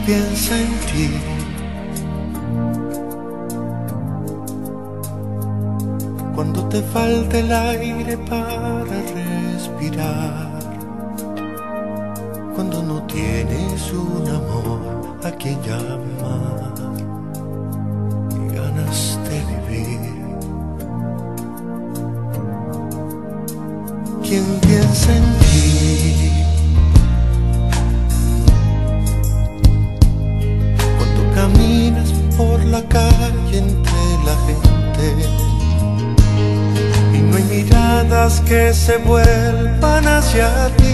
piensa en ti? Cuando te falta el aire para respirar, cuando no tienes un amor a quien llamar y ganas de vivir. ¿Quién piensa en ti? Cuando caminas por la calle entre la gente y no hay miradas que se vuelvan hacia ti,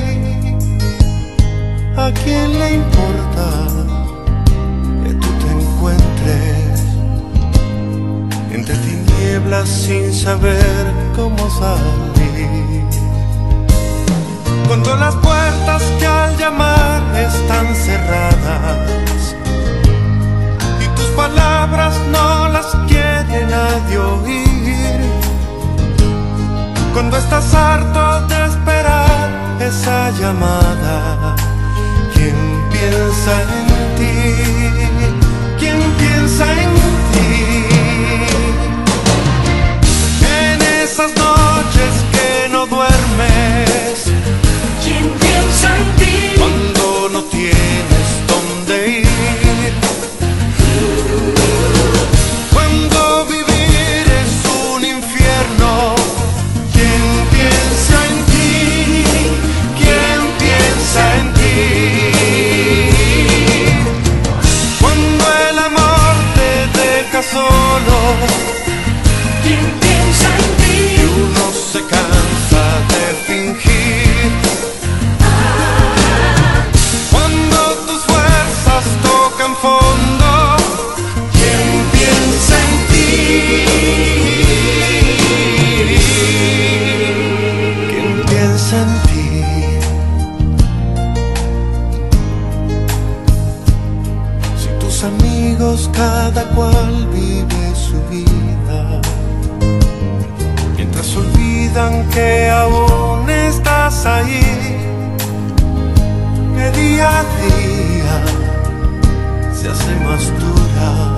¿a quién le importa que tú te encuentres entre tinieblas sin saber cómo salir? Cuando las puertas que al llamar están cerradas y tus palabras no las quiere nadie oír, cuando estás harto de esperar esa llamada, ¿quién piensa en ti? ¿Quién piensa en ti? En esas noches que no duermes, ¿quién piensa en ti? cuando no tienes dónde ir, cuando vivir es un infierno, ¿quién piensa en ti? ¿Quién piensa en ti? Cuando el amor te deja solo, ¿quién piensa en ti? y uno se cansa de fingir, cuando tus fuerzas tocan fondo, ¿quién piensa en ti? ¿Quién piensa en ti? Si tus amigos cada cual vive su vida, mientras olvidan que aún estás ahí, que día a día se hace más dura